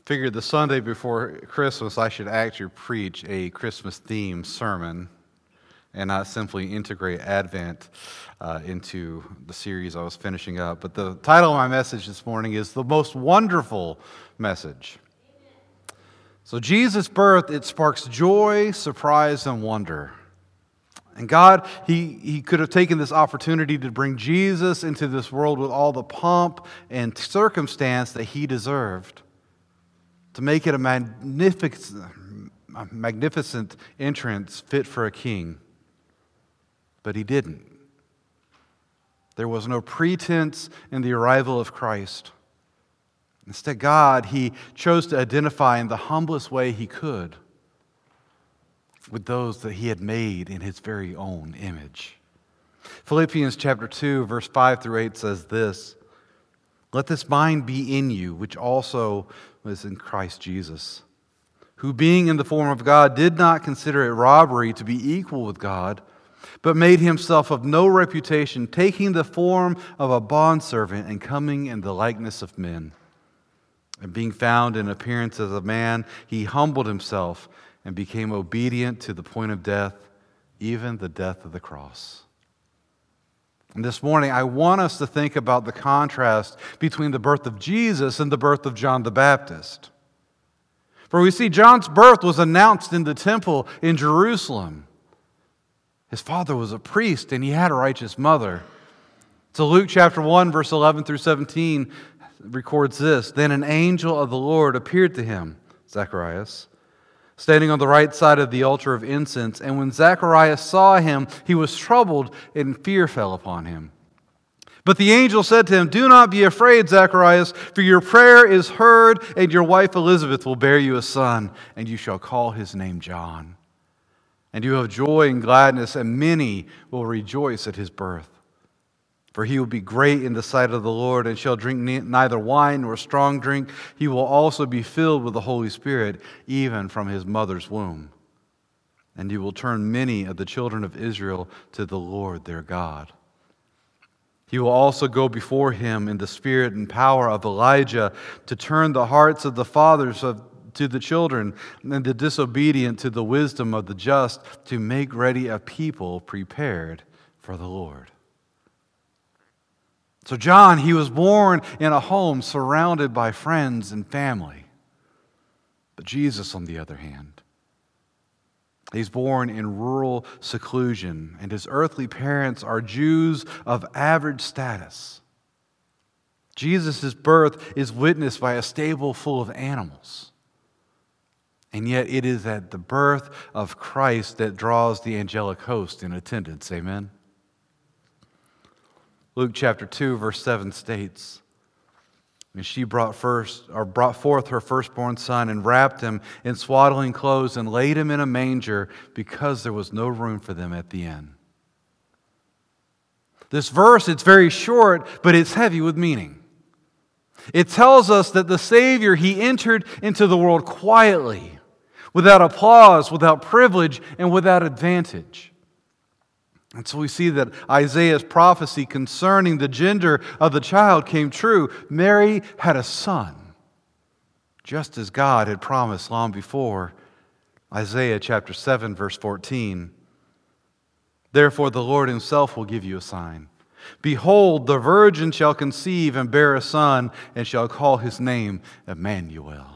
Figured the Sunday before Christmas I should actually preach a Christmas-themed sermon and not simply integrate Advent into the series I was finishing up. But the title of my message this morning is The Most Wonderful Message. So Jesus' birth, it sparks joy, surprise, and wonder. And God, He could have taken this opportunity to bring Jesus into this world with all the pomp and circumstance that He deserved, to make it a magnificent entrance fit for a king. But He didn't. There was no pretense in the arrival of Christ. Instead, God, He chose to identify in the humblest way He could with those that He had made in His very own image. Philippians chapter 2, verse 5 through 8 says this: "Let this mind be in you, which also was in Christ Jesus, who being in the form of God did not consider it robbery to be equal with God, but made Himself of no reputation, taking the form of a bondservant and coming in the likeness of men. And being found in appearance as a man, He humbled Himself and became obedient to the point of death, even the death of the cross." And this morning, I want us to think about the contrast between the birth of Jesus and the birth of John the Baptist. For we see John's birth was announced in the temple in Jerusalem. His father was a priest and he had a righteous mother. So Luke chapter 1, verse 11 through 17 records this: "Then an angel of the Lord appeared to him," Zacharias, "standing on the right side of the altar of incense. And when Zacharias saw him, he was troubled, and fear fell upon him. But the angel said to him, 'Do not be afraid, Zacharias, for your prayer is heard, and your wife Elizabeth will bear you a son, and you shall call his name John. And you have joy and gladness, and many will rejoice at his birth. For he will be great in the sight of the Lord, and shall drink neither wine nor strong drink. He will also be filled with the Holy Spirit, even from his mother's womb. And he will turn many of the children of Israel to the Lord their God. He will also go before him in the spirit and power of Elijah, to turn the hearts of the fathers to the children, and the disobedient to the wisdom of the just, to make ready a people prepared for the Lord.'" So John, he was born in a home surrounded by friends and family. But Jesus, on the other hand, he's born in rural seclusion, and his earthly parents are Jews of average status. Jesus' birth is witnessed by a stable full of animals. And yet it is at the birth of Christ that draws the angelic host in attendance. Amen? Luke chapter 2, verse 7 states, "And she brought forth her firstborn son, and wrapped him in swaddling clothes, and laid him in a manger, because there was no room for them at the inn." This verse, it's very short, but it's heavy with meaning. It tells us that the Savior, He entered into the world quietly, without applause, without privilege, and without advantage. And so we see that Isaiah's prophecy concerning the gender of the child came true. Mary had a son, just as God had promised long before. Isaiah chapter 7, verse 14. "Therefore the Lord Himself will give you a sign. Behold, the virgin shall conceive and bear a son, and shall call his name Emmanuel."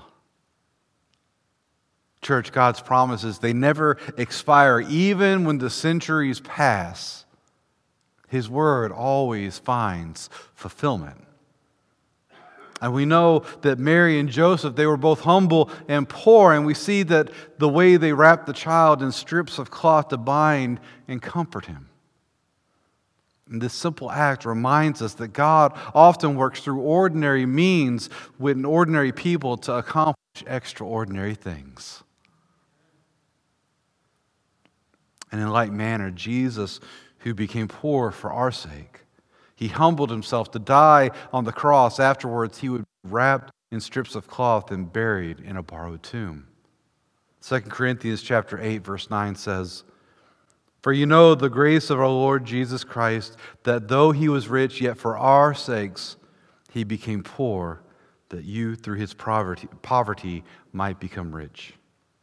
Church, God's promises, they never expire. Even when the centuries pass, His word always finds fulfillment. And we know that Mary and Joseph, they were both humble and poor, and we see that the way they wrapped the child in strips of cloth to bind and comfort him. And this simple act reminds us that God often works through ordinary means with ordinary people to accomplish extraordinary things. And in like manner, Jesus, who became poor for our sake, He humbled Himself to die on the cross. Afterwards, He would be wrapped in strips of cloth and buried in a borrowed tomb. 2 Corinthians chapter 8, verse 9 says, "For you know the grace of our Lord Jesus Christ, that though He was rich, yet for our sakes He became poor, that you, through his poverty might become rich.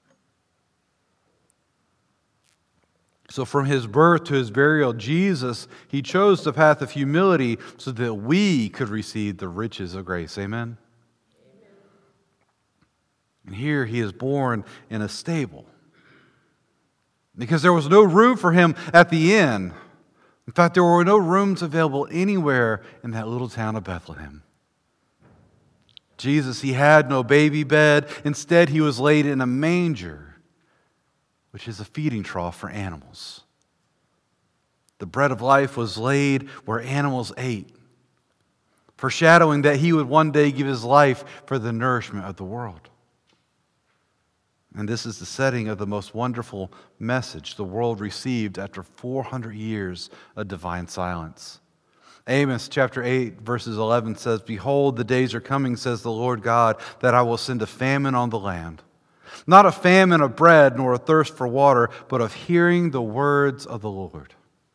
So from his birth to his burial, Jesus, he chose the path of humility so that we could receive the riches of grace. Amen? Amen. And here he is born in a stable because there was no room for him at the inn. In fact, there were no rooms available anywhere in that little town of Bethlehem. Jesus, he had no baby bed. Instead, he was laid in a manger, which is a feeding trough for animals. The bread of life was laid where animals ate, foreshadowing that he would one day give his life for the nourishment of the world. And this is the setting of the most wonderful message the world received after 400 years of divine silence. Amos chapter 8, verses 11 says, "Behold, the days are coming, says the Lord God, that I will send a famine on the land. Not a famine of bread, nor a thirst for water, but of hearing the words of the Lord."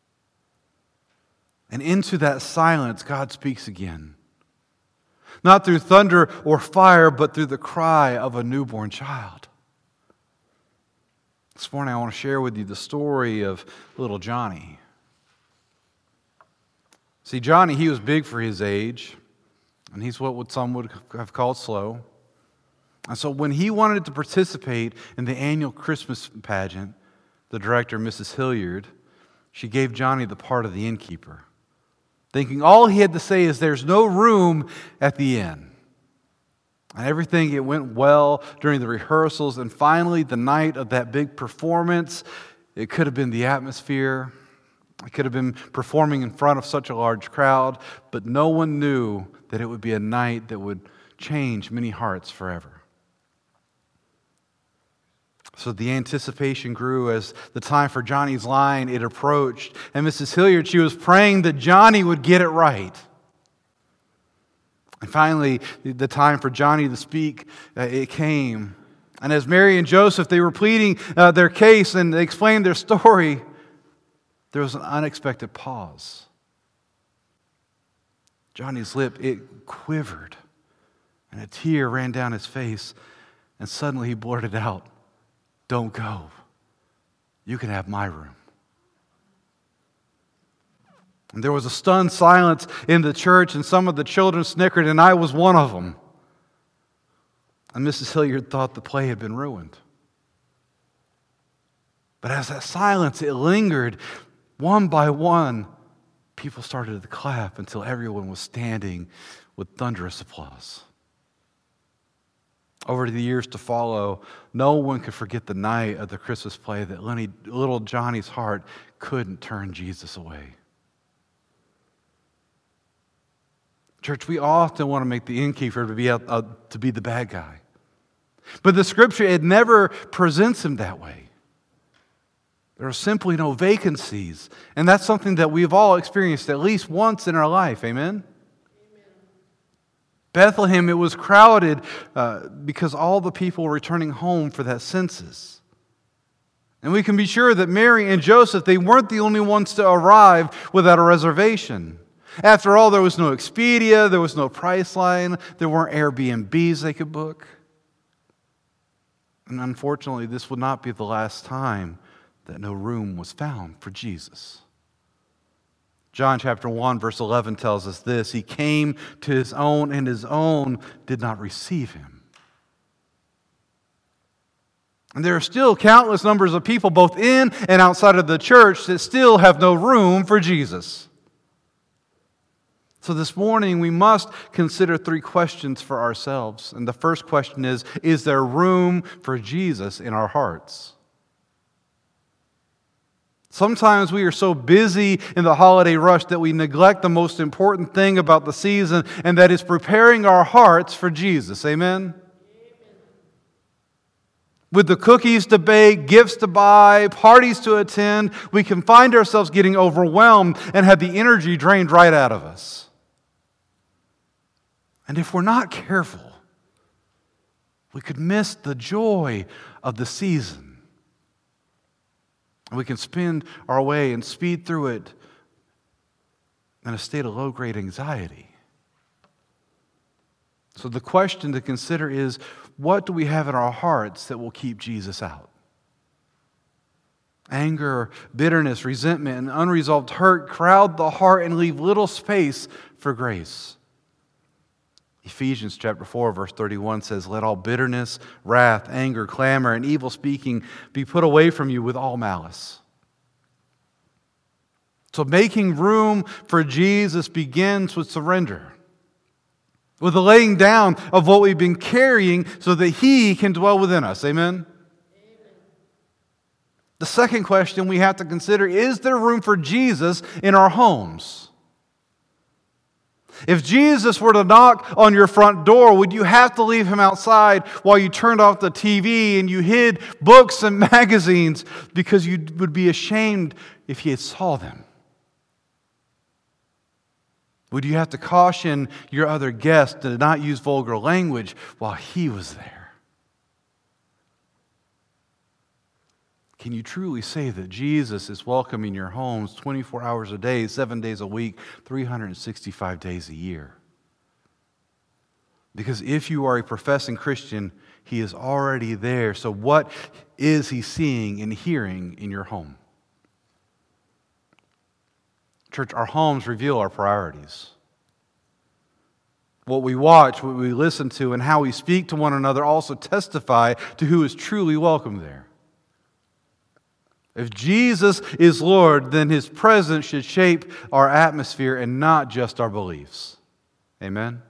And into that silence, God speaks again. Not through thunder or fire, but through the cry of a newborn child. This morning I want to share with you the story of little Johnny. See, Johnny, he was big for his age, and he's what some would have called slow. And so when he wanted to participate in the annual Christmas pageant, the director, Mrs. Hilliard, she gave Johnny the part of the innkeeper, thinking all he had to say is there's no room at the inn. And everything, it went well during the rehearsals, and finally the night of that big performance, it could have been the atmosphere, it could have been performing in front of such a large crowd, but no one knew that it would be a night that would change many hearts forever. So the anticipation grew as the time for Johnny's line, it approached. And Mrs. Hilliard, she was praying that Johnny would get it right. And finally, the time for Johnny to speak, it came. And as Mary and Joseph, they were pleading their case and they explained their story, there was an unexpected pause. Johnny's lip, it quivered, and a tear ran down his face, and suddenly he blurted out, "Don't go. You can have my room." And there was a stunned silence in the church, and some of the children snickered, and I was one of them. And Mrs. Hilliard thought the play had been ruined. But as that silence, it lingered, one by one, people started to clap until everyone was standing with thunderous applause. Over the years to follow, no one could forget the night of the Christmas play that little Johnny's heart couldn't turn Jesus away. Church, we often want to make the innkeeper to be the bad guy. But the Scripture, it never presents him that way. There are simply no vacancies. And that's something that we've all experienced at least once in our life. Amen? Bethlehem, it was crowded because all the people were returning home for that census. And we can be sure that Mary and Joseph, they weren't the only ones to arrive without a reservation. After all, there was no Expedia, there was no Priceline, there weren't Airbnbs they could book. And unfortunately, this would not be the last time that no room was found for Jesus. John chapter 1, verse 11 tells us this: He came to His own, and His own did not receive Him. And there are still countless numbers of people, both in and outside of the church, that still have no room for Jesus. So this morning, we must consider 3 questions for ourselves. And the first question is there room for Jesus in our hearts? Sometimes we are so busy in the holiday rush that we neglect the most important thing about the season, and that is preparing our hearts for Jesus. Amen? With the cookies to bake, gifts to buy, parties to attend, we can find ourselves getting overwhelmed and have the energy drained right out of us. And if we're not careful, we could miss the joy of the season. We can spend our way and speed through it in a state of low-grade anxiety. So the question to consider is, what do we have in our hearts that will keep Jesus out? Anger, bitterness, resentment, and unresolved hurt crowd the heart and leave little space for grace. Ephesians chapter 4, verse 31 says, "Let all bitterness, wrath, anger, clamor, and evil speaking be put away from you with all malice." So making room for Jesus begins with surrender, with the laying down of what we've been carrying so that He can dwell within us. Amen? The second question we have to consider, is there room for Jesus in our homes? If Jesus were to knock on your front door, would you have to leave Him outside while you turned off the TV and you hid books and magazines because you would be ashamed if He had saw them? Would you have to caution your other guests to not use vulgar language while He was there? Can you truly say that Jesus is welcome in your homes 24 hours a day, 7 days a week, 365 days a year? Because if you are a professing Christian, He is already there. So what is He seeing and hearing in your home? Church, our homes reveal our priorities. What we watch, what we listen to, and how we speak to one another also testify to who is truly welcome there. If Jesus is Lord, then His presence should shape our atmosphere and not just our beliefs. Amen?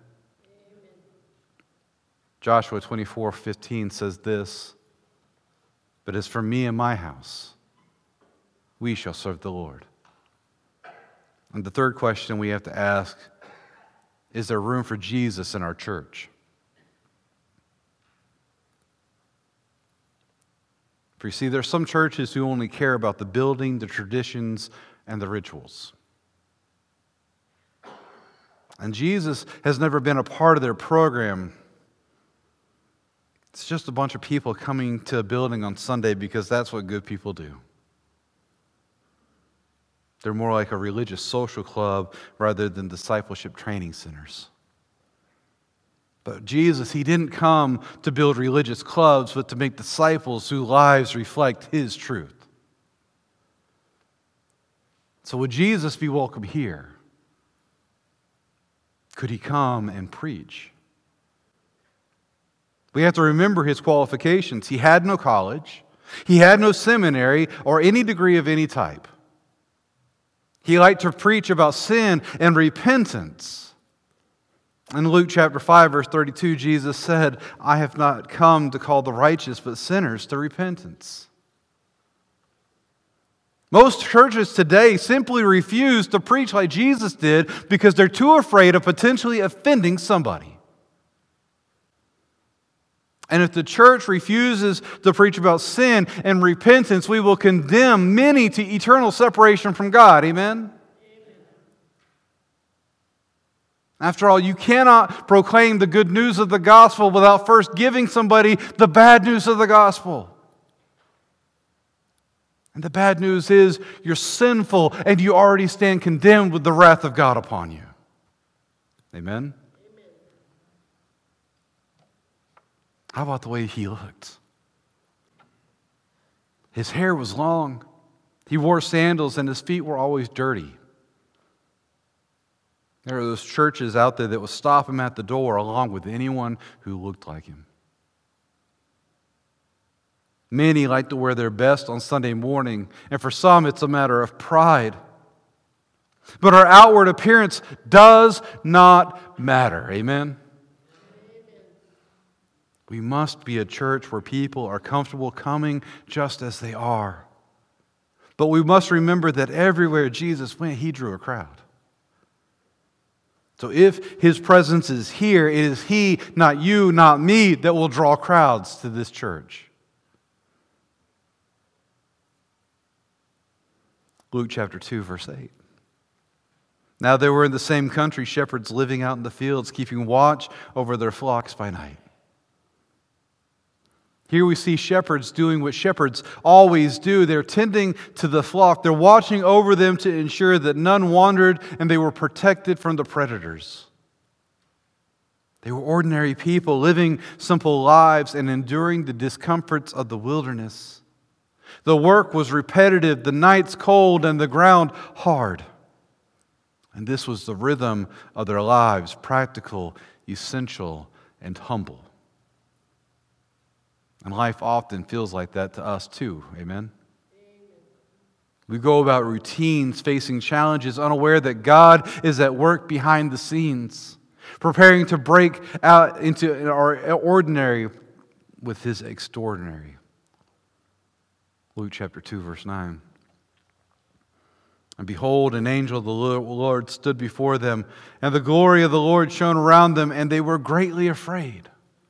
Joshua 24:15 says this, "But as for me and my house, we shall serve the Lord." And the third question we have to ask, is there room for Jesus in our church? For you see, there are some churches who only care about the building, the traditions, and the rituals. And Jesus has never been a part of their program. It's just a bunch of people coming to a building on Sunday because that's what good people do. They're more like a religious social club rather than discipleship training centers. But Jesus, He didn't come to build religious clubs, but to make disciples whose lives reflect His truth. So would Jesus be welcome here? Could He come and preach? We have to remember His qualifications. He had no college. He had no seminary or any degree of any type. He liked to preach about sin and repentance. In Luke chapter 5, verse 32, Jesus said, "I have not come to call the righteous, but sinners to repentance." Most churches today simply refuse to preach like Jesus did because they're too afraid of potentially offending somebody. And if the church refuses to preach about sin and repentance, we will condemn many to eternal separation from God. Amen? After all, you cannot proclaim the good news of the gospel without first giving somebody the bad news of the gospel. And the bad news is you're sinful and you already stand condemned with the wrath of God upon you. Amen? How about the way He looked? His hair was long. He wore sandals and His feet were always dirty. There are those churches out there that will stop Him at the door along with anyone who looked like Him. Many like to wear their best on Sunday morning, and for some it's a matter of pride. But our outward appearance does not matter. Amen? We must be a church where people are comfortable coming just as they are. But we must remember that everywhere Jesus went, He drew a crowd. So if His presence is here, it is He, not you, not me, that will draw crowds to this church. Luke chapter 2, verse 8. Now there were in the same country shepherds living out in the fields, keeping watch over their flocks by night. Here we see shepherds doing what shepherds always do. They're tending to the flock. They're watching over them to ensure that none wandered and they were protected from the predators. They were ordinary people living simple lives and enduring the discomforts of the wilderness. The work was repetitive, the nights cold, and the ground hard. And this was the rhythm of their lives, practical, essential, and humble. And life often feels like that to us too. Amen? We go about routines, facing challenges, unaware that God is at work behind the scenes, preparing to break out into our ordinary with His extraordinary. Luke chapter 2, verse 9. And behold, an angel of the Lord stood before them, and the glory of the Lord shone around them, and they were greatly afraid.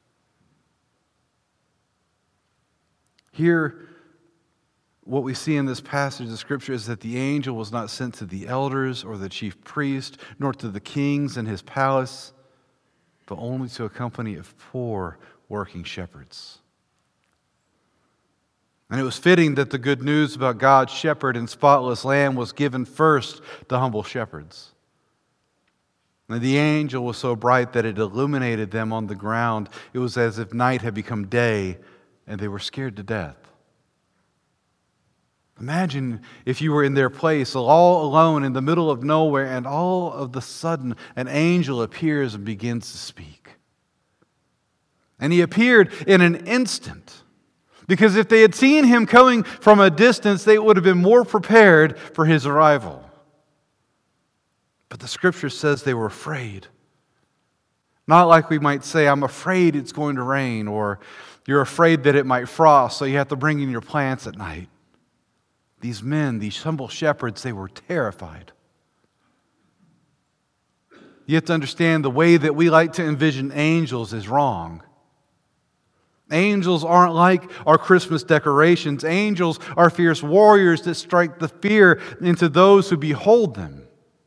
Here, what we see in this passage of Scripture is that the angel was not sent to the elders or the chief priest, nor to the kings in his palace, but only to a company of poor working shepherds. And it was fitting that the good news about God's shepherd and spotless lamb was given first to humble shepherds. And the angel was so bright that it illuminated them on the ground. It was as if night had become day, and they were scared to death. Imagine if you were in their place, all alone in the middle of nowhere, and all of the sudden an angel appears and begins to speak. And he appeared in an instant. Because if they had seen him coming from a distance, they would have been more prepared for his arrival. But the Scripture says they were afraid. Not like we might say, I'm afraid it's going to rain, or you're afraid that it might frost, so you have to bring in your plants at night. These men, these humble shepherds, they were terrified. You have to understand the way that we like to envision angels is wrong. Angels aren't like our Christmas decorations. Angels are fierce warriors that strike the fear into those who behold them.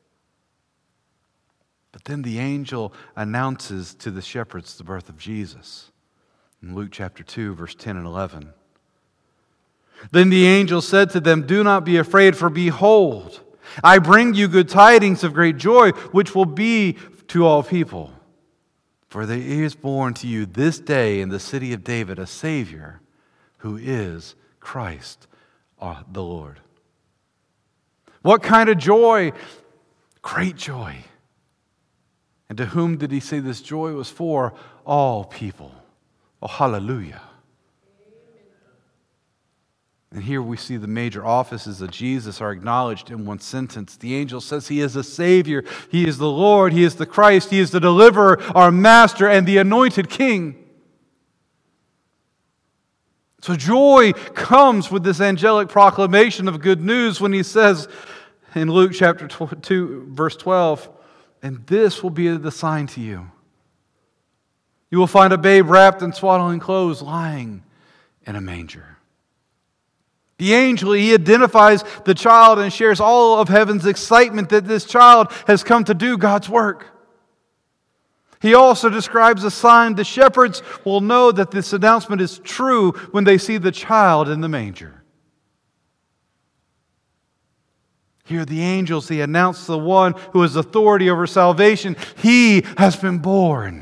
But then the angel announces to the shepherds the birth of Jesus. In Luke chapter 2, verse 10 and 11. Then the angel said to them, "Do not be afraid, for behold, I bring you good tidings of great joy, which will be to all people. For there is born to you this day in the city of David a Savior, who is Christ the Lord." What kind of joy? Great joy. And to whom did he say this joy was for? All people. Oh, hallelujah. And here we see the major offices of Jesus are acknowledged in one sentence. The angel says he is a Savior, he is the Lord, he is the Christ, he is the deliverer, our Master, and the anointed King. So joy comes with this angelic proclamation of good news when he says in Luke chapter 2, verse 12, "And this will be the sign to you. You will find a babe wrapped in swaddling clothes lying in a manger." The angel, he identifies the child and shares all of heaven's excitement that this child has come to do God's work. He also describes a sign the shepherds will know that this announcement is true when they see the child in the manger. Here the angels, they announce the one who has authority over salvation. He has been born.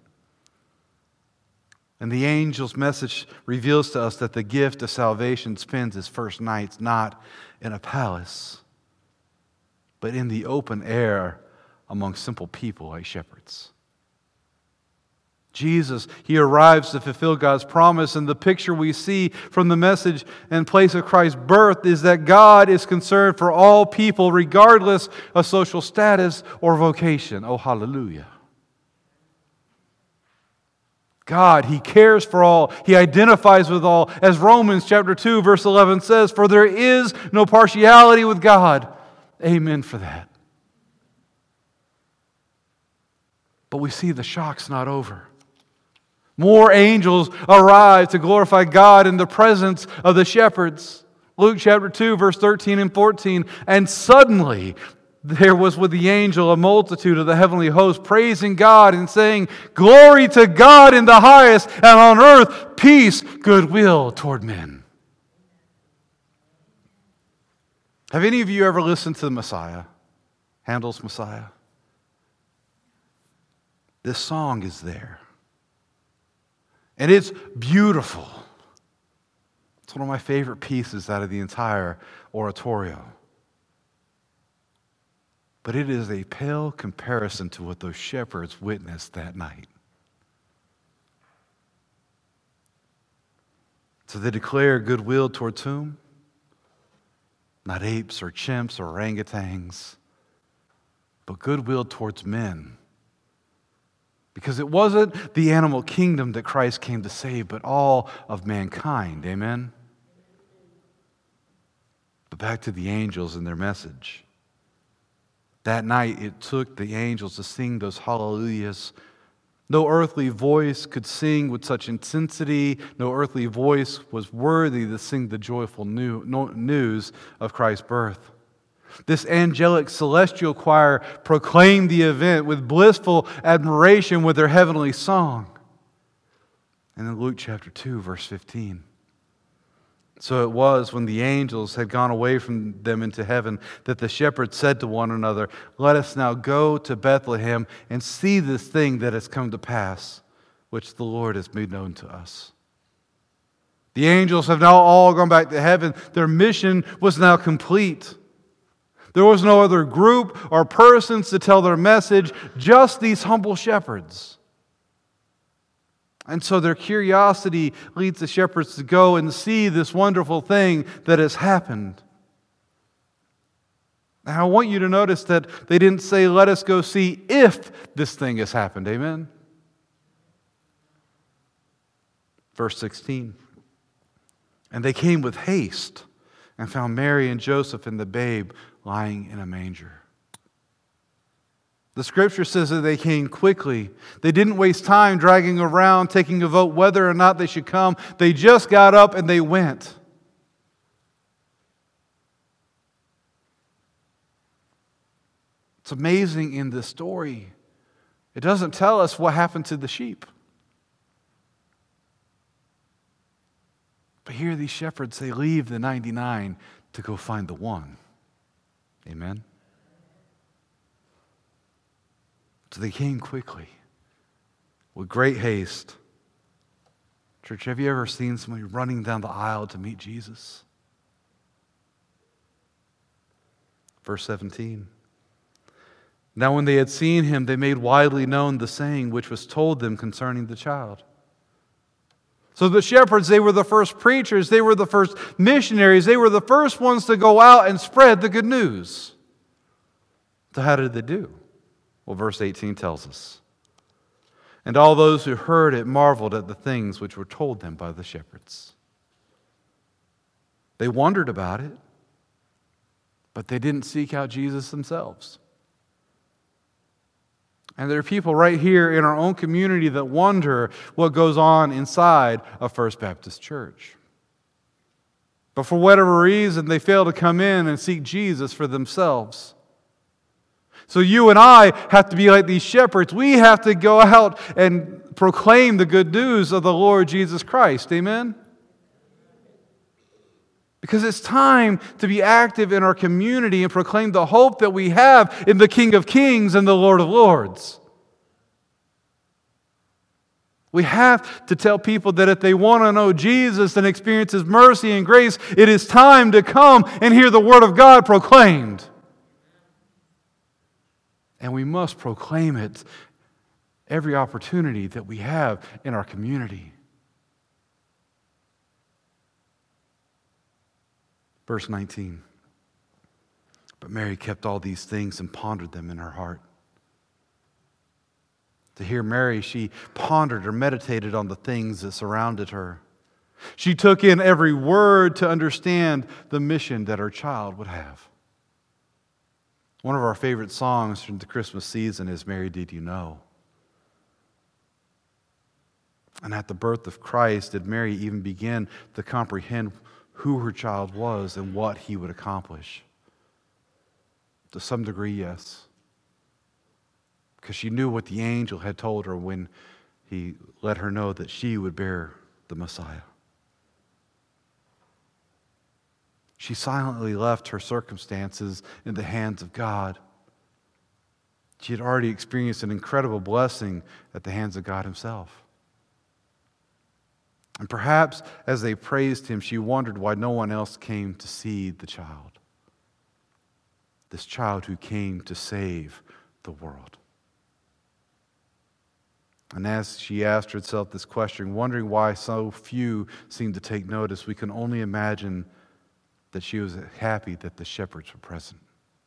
And the angel's message reveals to us that the gift of salvation spends its first nights not in a palace, but in the open air among simple people like shepherds. Jesus, he arrives to fulfill God's promise, and the picture we see from the message and place of Christ's birth is that God is concerned for all people regardless of social status or vocation. Oh, hallelujah. God, he cares for all. He identifies with all. As Romans chapter 2, verse 11 says, "For there is no partiality with God." Amen for that. But we see the shock's not over. More angels arrive to glorify God in the presence of the shepherds. Luke chapter 2, verse 13 and 14. "And suddenly there was with the angel a multitude of the heavenly host praising God and saying, 'Glory to God in the highest, and on earth peace, goodwill toward men.'" Have any of you ever listened to the Messiah? Handel's Messiah? This song is there. And it's beautiful. It's one of my favorite pieces out of the entire oratorio. But it is a pale comparison to what those shepherds witnessed that night. So they declare goodwill towards whom? Not apes or chimps or orangutans, but goodwill towards men. Because it wasn't the animal kingdom that Christ came to save, but all of mankind. Amen? But back to the angels and their message. That night it took the angels to sing those hallelujahs. No earthly voice could sing with such intensity. No earthly voice was worthy to sing the joyful news of Christ's birth. This angelic celestial choir proclaimed the event with blissful admiration with their heavenly song. And in Luke chapter 2, verse 15. So it was when the angels had gone away from them into heaven that the shepherds said to one another, "Let us now go to Bethlehem and see this thing that has come to pass, which the Lord has made known to us." The angels have now all gone back to heaven. Their mission was now complete. There was no other group or persons to tell their message, just these humble shepherds. And so their curiosity leads the shepherds to go and see this wonderful thing that has happened. Now I want you to notice that they didn't say, "Let us go see if this thing has happened." Amen? Verse 16. And they came with haste and found Mary and Joseph and the babe lying in a manger. The scripture says that they came quickly. They didn't waste time dragging around, taking a vote whether or not they should come. They just got up and they went. It's amazing in this story. It doesn't tell us what happened to the sheep. But here these shepherds, they leave the 99 to go find the one. Amen? So they came quickly, with great haste. Church, have you ever seen somebody running down the aisle to meet Jesus? Verse 17. Now when they had seen him, they made widely known the saying which was told them concerning the child. So the shepherds, they were the first preachers, they were the first missionaries, they were the first ones to go out and spread the good news. So how did they do? Well, verse 18 tells us. And all those who heard it marveled at the things which were told them by the shepherds. They wondered about it, but they didn't seek out Jesus themselves. And there are people right here in our own community that wonder what goes on inside of First Baptist Church. But for whatever reason, they fail to come in and seek Jesus for themselves. So you and I have to be like these shepherds. We have to go out and proclaim the good news of the Lord Jesus Christ. Amen? Because it's time to be active in our community and proclaim the hope that we have in the King of Kings and the Lord of Lords. We have to tell people that if they want to know Jesus and experience His mercy and grace, it is time to come and hear the Word of God proclaimed. And we must proclaim it every opportunity that we have in our community. Verse 19. But Mary kept all these things and pondered them in her heart. To hear Mary, she pondered or meditated on the things that surrounded her. She took in every word to understand the mission that her child would have. One of our favorite songs from the Christmas season is "Mary, Did You Know?" And at the birth of Christ, did Mary even begin to comprehend who her child was and what he would accomplish? To some degree, yes. Because she knew what the angel had told her when he let her know that she would bear the Messiah. She silently left her circumstances in the hands of God She had already experienced an incredible blessing at the hands of God Himself. And perhaps as they praised Him, she wondered why no one else came to see the child. This child who came to save the world. And as she asked herself this question, wondering why so few seemed to take notice, we can only imagine that she was happy that the shepherds were present.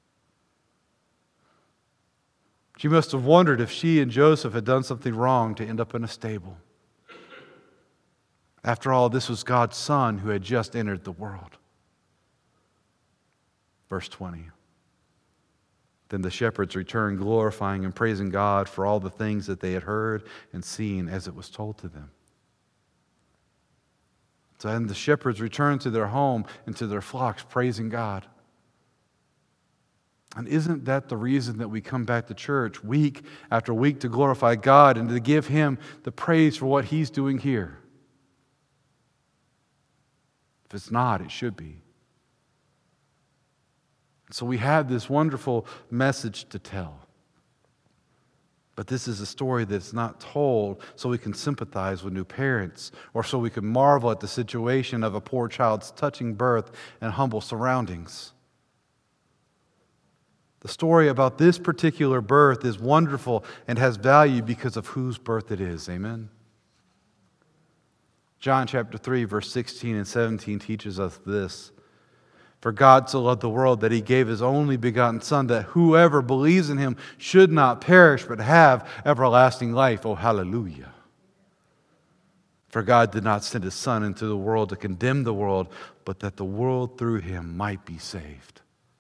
She must have wondered if she and Joseph had done something wrong to end up in a stable. After all, this was God's Son who had just entered the world. Verse 20. Then the shepherds returned, glorifying and praising God for all the things that they had heard and seen as it was told to them. So then the shepherds returned to their home and to their flocks, praising God. And isn't that the reason that we come back to church week after week to glorify God and to give Him the praise for what He's doing here? If it's not, it should be. So we have this wonderful message to tell. But this is a story that's not told so we can sympathize with new parents or so we can marvel at the situation of a poor child's touching birth and humble surroundings. The story about this particular birth is wonderful and has value because of whose birth it is. Amen? John chapter 3, verse 16 and 17 teaches us this. For God so loved the world that He gave His only begotten Son, that whoever believes in Him should not perish but have everlasting life. Oh, hallelujah. For God did not send His Son into the world to condemn the world, but that the world through Him might be saved.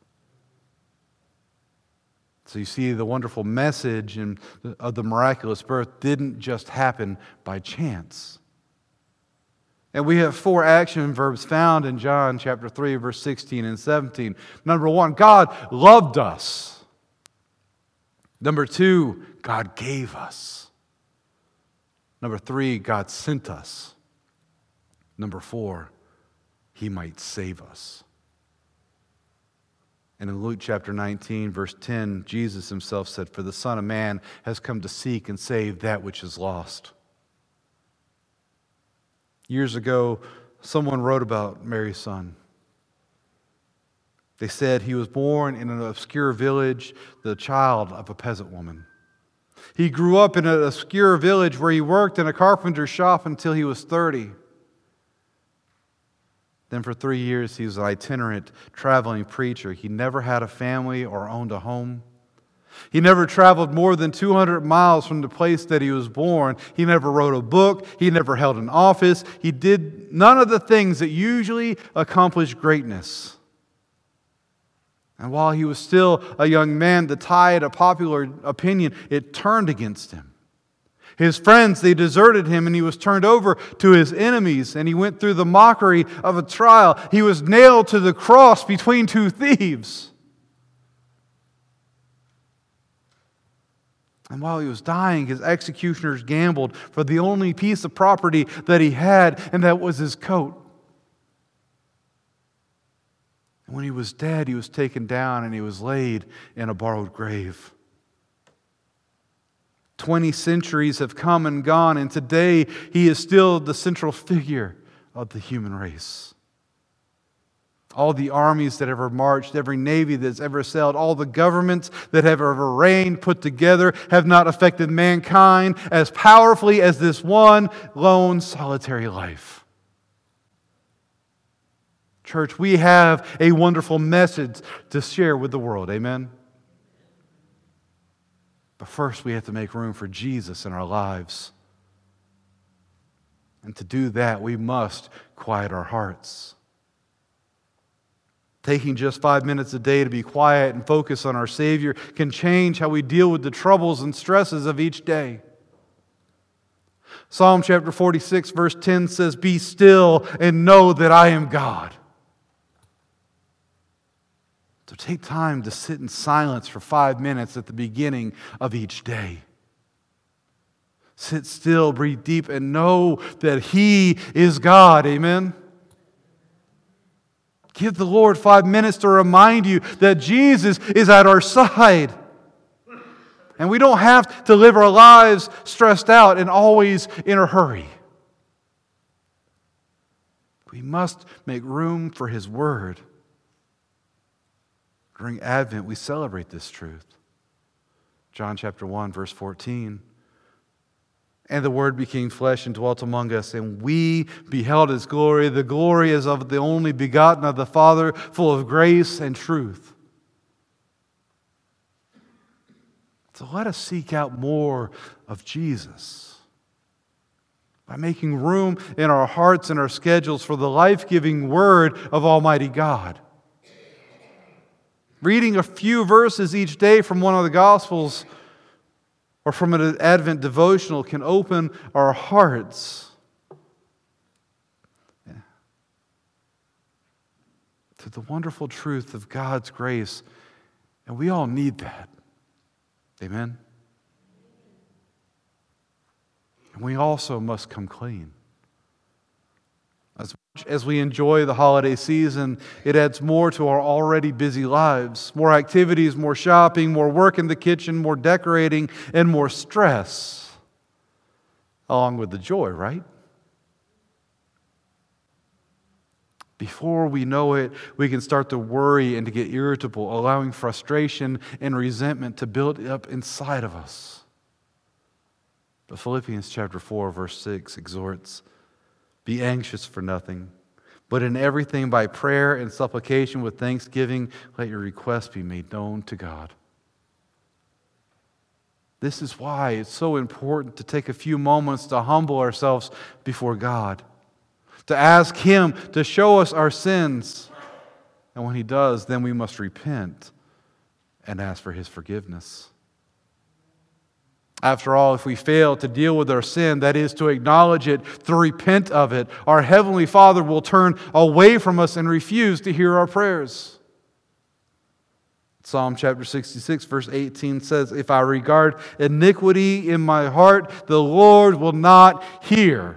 So you see, the wonderful message of the miraculous birth didn't just happen by chance. And we have 4 action verbs found in John chapter 3, verse 16 and 17. Number 1, God loved us. Number 2, God gave us. Number 3, God sent us. Number 4, He might save us. And in Luke chapter 19, verse 10, Jesus Himself said, For the Son of Man has come to seek and save that which is lost. Years ago, someone wrote about Mary's son. They said he was born in an obscure village, the child of a peasant woman. He grew up in an obscure village where he worked in a carpenter's shop until he was 30. Then for 3 years, he was an itinerant, traveling preacher. He never had a family or owned a home. He never traveled more than 200 miles from the place that he was born. He never wrote a book. He never held an office. He did none of the things that usually accomplish greatness. And while he was still a young man, the tide of popular opinion, it turned against him. His friends, they deserted him, and he was turned over to his enemies, and he went through the mockery of a trial. He was nailed to the cross between 2 thieves. And while he was dying, his executioners gambled for the only piece of property that he had, and that was his coat. And when he was dead, he was taken down and he was laid in a borrowed grave. 20 centuries have come and gone, and today he is still the central figure of the human race. All the armies that ever marched, every navy that's ever sailed, all the governments that have ever reigned put together have not affected mankind as powerfully as this one lone solitary life. Church, we have a wonderful message to share with the world. Amen? But first we have to make room for Jesus in our lives. And to do that, we must quiet our hearts. Taking just 5 minutes a day to be quiet and focus on our Savior can change how we deal with the troubles and stresses of each day. Psalm chapter 46, verse 10 says, Be still and know that I am God. So take time to sit in silence for 5 minutes at the beginning of each day. Sit still, breathe deep, and know that He is God. Amen? Give the Lord 5 minutes to remind you that Jesus is at our side. And we don't have to live our lives stressed out and always in a hurry. We must make room for His Word. During Advent, we celebrate this truth. John chapter 1, verse 14. And the Word became flesh and dwelt among us, and we beheld His glory. The glory is of the only begotten of the Father, full of grace and truth. So let us seek out more of Jesus by making room in our hearts and our schedules for the life-giving Word of Almighty God. Reading a few verses each day from one of the Gospels or from an Advent devotional can open our hearts to the wonderful truth of God's grace, and we all need that. Amen? And we also must come clean. As much as we enjoy the holiday season, it adds more to our already busy lives. More activities, more shopping, more work in the kitchen, more decorating, and more stress. Along with the joy, right? Before we know it, we can start to worry and to get irritable, allowing frustration and resentment to build up inside of us. But Philippians chapter 4, verse 6 exhorts, "Be anxious for nothing, but in everything by prayer and supplication with thanksgiving, let your requests be made known to God." This is why it's so important to take a few moments to humble ourselves before God, to ask Him to show us our sins. And when He does, then we must repent and ask for His forgiveness. After all, if we fail to deal with our sin, that is, to acknowledge it, to repent of it, our Heavenly Father will turn away from us and refuse to hear our prayers. Psalm chapter 66, verse 18 says, "If I regard iniquity in my heart, the Lord will not hear."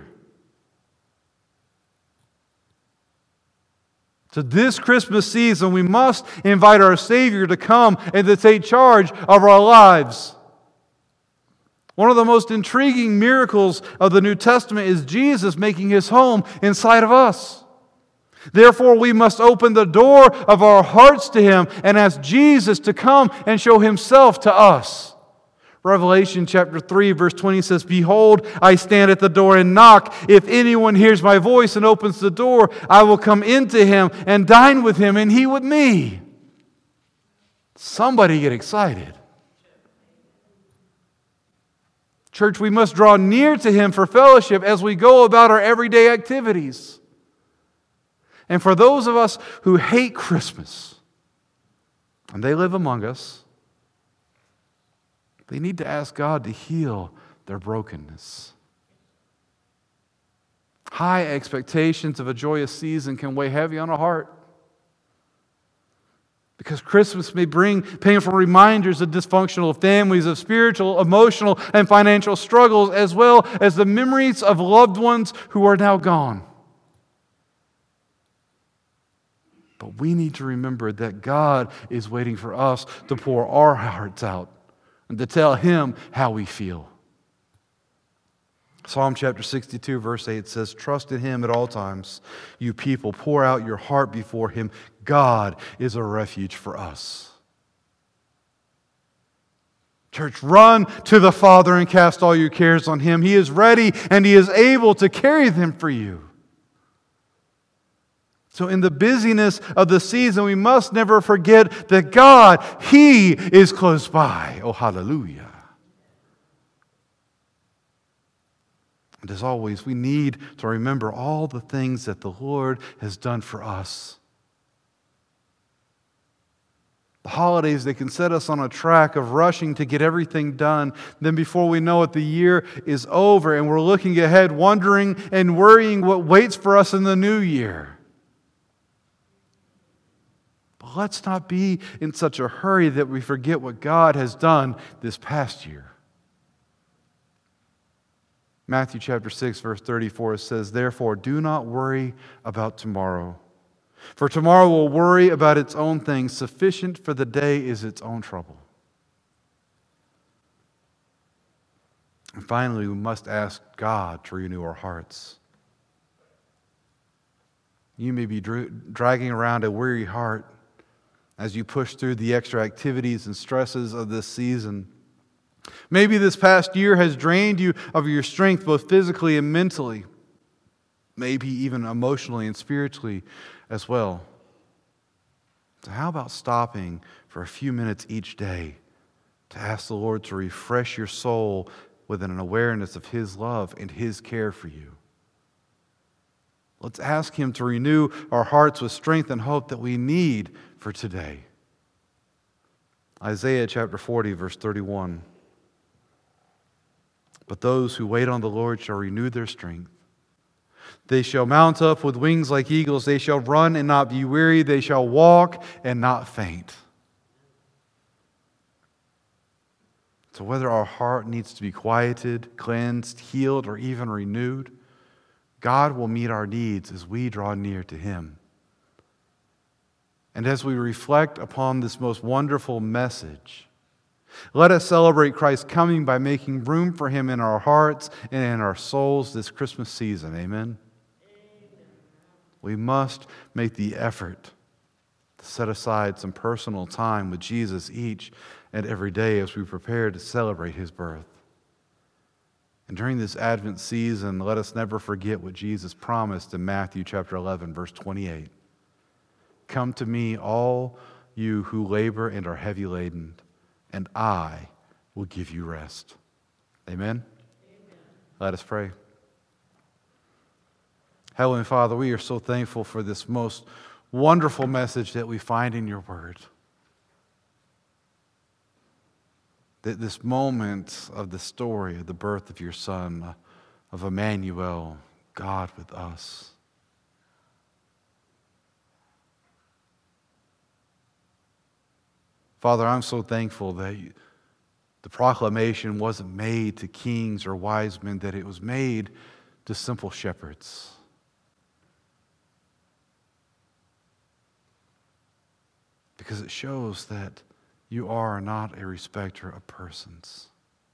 So this Christmas season, we must invite our Savior to come and to take charge of our lives. One of the most intriguing miracles of the New Testament is Jesus making His home inside of us. Therefore, we must open the door of our hearts to Him and ask Jesus to come and show Himself to us. Revelation chapter 3, verse 20 says, "Behold, I stand at the door and knock. If anyone hears my voice and opens the door, I will come into him and dine with him and he with me." Somebody get excited. Church, we must draw near to Him for fellowship as we go about our everyday activities. And for those of us who hate Christmas, and they live among us, they need to ask God to heal their brokenness. High expectations of a joyous season can weigh heavy on a heart. Because Christmas may bring painful reminders of dysfunctional families, of spiritual, emotional, and financial struggles, as well as the memories of loved ones who are now gone. But we need to remember that God is waiting for us to pour our hearts out and to tell Him how we feel. Psalm chapter 62, verse 8 says, "Trust in Him at all times. You people, pour out your heart before Him. God is a refuge for us." Church, run to the Father and cast all your cares on Him. He is ready and He is able to carry them for you. So in the busyness of the season, we must never forget that God, He is close by. Oh, hallelujah. And as always, we need to remember all the things that the Lord has done for us. The holidays, they can set us on a track of rushing to get everything done. Then before we know it, the year is over and we're looking ahead, wondering and worrying what waits for us in the new year. But let's not be in such a hurry that we forget what God has done this past year. Matthew chapter 6, verse 34 says, "Therefore, do not worry about tomorrow. For tomorrow will worry about its own things. Sufficient for the day is its own trouble." And finally, we must ask God to renew our hearts. You may be dragging around a weary heart as you push through the extra activities and stresses of this season. Maybe this past year has drained you of your strength both physically and mentally, maybe even emotionally and spiritually as well. So how about stopping for a few minutes each day to ask the Lord to refresh your soul with an awareness of His love and His care for you? Let's ask Him to renew our hearts with strength and hope that we need for today. Isaiah chapter 40, verse 31. But those who wait on the Lord shall renew their strength. They shall mount up with wings like eagles. They shall run and not be weary. They shall walk and not faint. So whether our heart needs to be quieted, cleansed, healed, or even renewed, God will meet our needs as we draw near to Him. And as we reflect upon this most wonderful message, let us celebrate Christ's coming by making room for Him in our hearts and in our souls this Christmas season. Amen? We must make the effort to set aside some personal time with Jesus each and every day as we prepare to celebrate His birth. And during this Advent season, let us never forget what Jesus promised in Matthew chapter 11, verse 28. Come to me, all you who labor and are heavy laden, and I will give you rest. Amen? Amen. Let us pray. Heavenly Father, we are so thankful for this most wonderful message that we find in your word. That this moment of the story of the birth of your Son, of Emmanuel, God with us. Father, I'm so thankful that the proclamation wasn't made to kings or wise men, that it was made to simple shepherds. Because it shows that you are not a respecter of persons.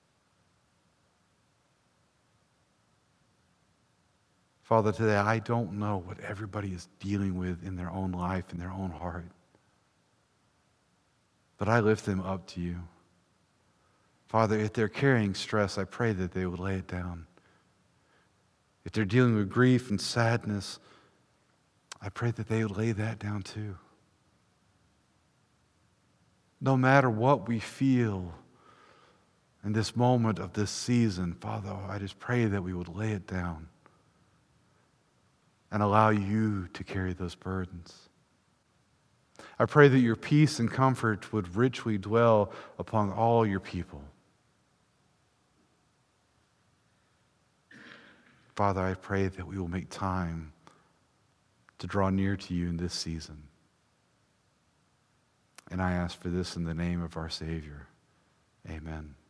Father, today I don't know what everybody is dealing with in their own life, in their own heart. But I lift them up to you. Father, if they're carrying stress, I pray that they would lay it down. If they're dealing with grief and sadness, I pray that they would lay that down too. No matter what we feel in this moment of this season, Father, I just pray that we would lay it down and allow you to carry those burdens. I pray that your peace and comfort would richly dwell upon all your people. Father, I pray that we will make time to draw near to you in this season. And I ask for this in the name of our Savior. Amen.